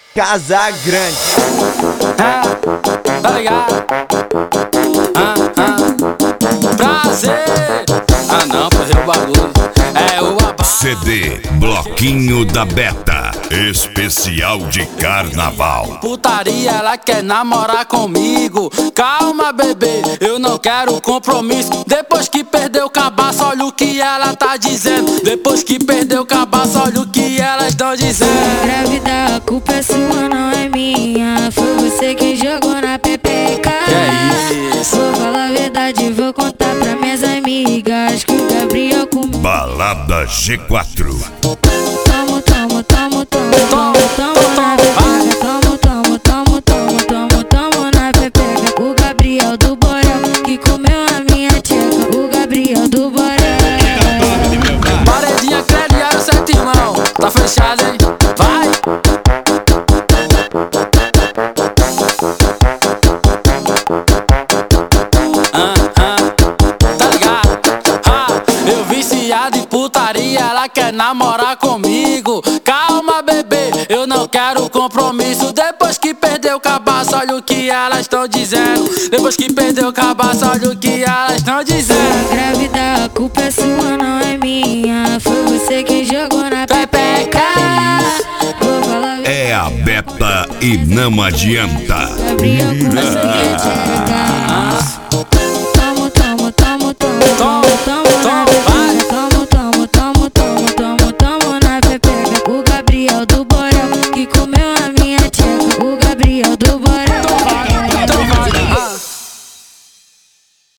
Casa Grande. Tá ligado? Prazer. Não, porra, é o bagulho. É o abá. CD Bloquinho da Beta, especial de carnaval. Putaria, ela quer namorar comigo. Calma, bebê, eu não quero compromisso. Depois que perdeu o cabaço, olha o que ela tá dizendo. Depois que perdeu o cabaço, olha o que elas estão dizendo. Grávida, a culpa é sua, não é minha. Foi você que jogou na pepeca. Que é isso? Vou falar a verdade, vou contar pra minhas amigas que o Gabriel comigo. Balada G4. Tomo, tomo, tomo, tomo, tomo, tomo na pepeca. Tomo, tomo, tomo, tomo, tomo, tomo na pepeca. O Gabriel do Borel que comeu a minha tcheca. O Gabriel do Borel. Paredinha, crediário, sete irmão. Tá fechado, hein? Vai! Tá ligado? Eu viciado em putaria, ela quer namorar comigo. Calma, bebê, eu não quero compromisso. Depois que perdeu o cabaço, olha o que elas estão dizendo. Depois que perdeu o cabaço, olha o que elas estão dizendo. Grávida, a culpa é sua, não é minha. Foi você que jogou na pepeca. Vou falar É a Beta e não adianta. Gabriel começou a minha tcheca.